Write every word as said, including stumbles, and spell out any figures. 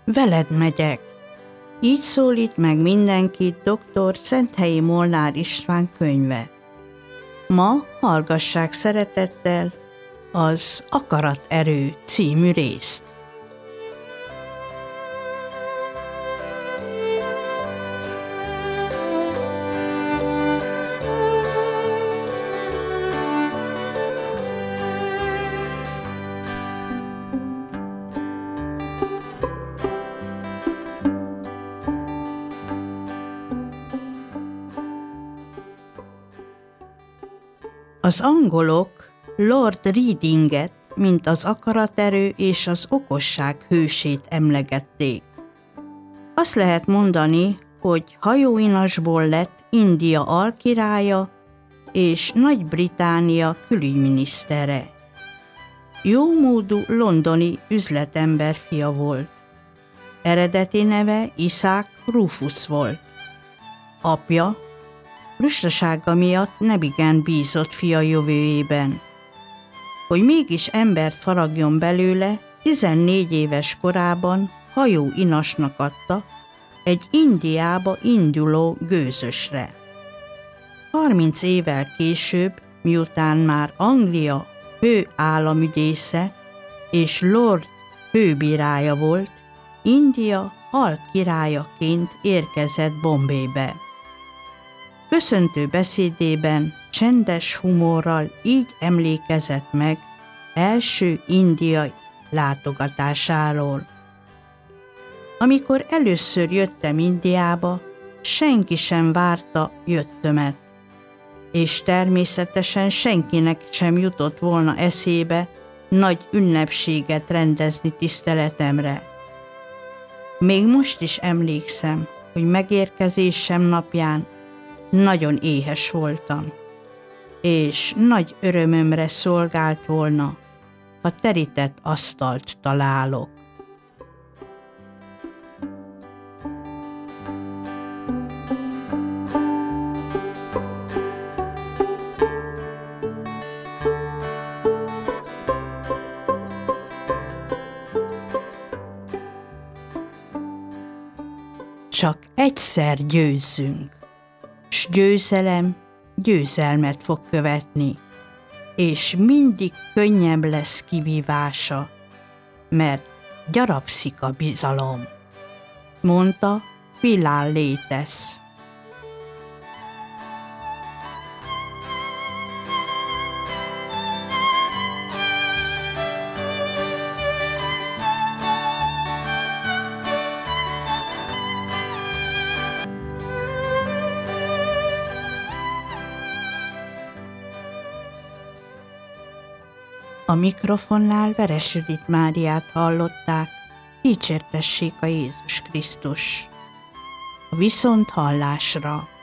veled megyek. Így szólít meg mindenkit dr. Szenthelyi Molnár István könyve. Ma hallgassák szeretettel az Akaraterő című részt. Az angolok Lord Readinget, mint az akaraterő és az okosság hősét emlegették. Azt lehet mondani, hogy hajóinasból lett India alkirálya és Nagy-Britannia külügyminisztere. Jómódú londoni üzletember fia volt. Eredeti neve Isaac Rufus volt. Apja lustasága miatt nemigen bízott fia jövőjében. Hogy mégis embert faragjon belőle, tizennégy éves korában hajóinasnak adta egy Indiába induló gőzösre. Harminc évvel később, miután már Anglia fő államügyésze és Lord főbírája volt, India alkirályaként érkezett Bombaybe. Köszöntő beszédében csendes humorral így emlékezett meg első indiai látogatásáról. Amikor először jöttem Indiába, senki sem várta jöttömet, és természetesen senkinek sem jutott volna eszébe nagy ünnepséget rendezni tiszteletemre. Még most is emlékszem, hogy megérkezésem napján nagyon éhes voltam, és nagy örömömre szolgált volna, ha terített asztalt találok. Csak egyszer győzzünk, s győzelem győzelmet fog követni, és mindig könnyebb lesz kivívása, mert gyarapszik a bizalom, mondta Philalétesz. A mikrofonnál Veres Judit Máriát hallották, dicsértessék a Jézus Krisztus. A viszonthallásra!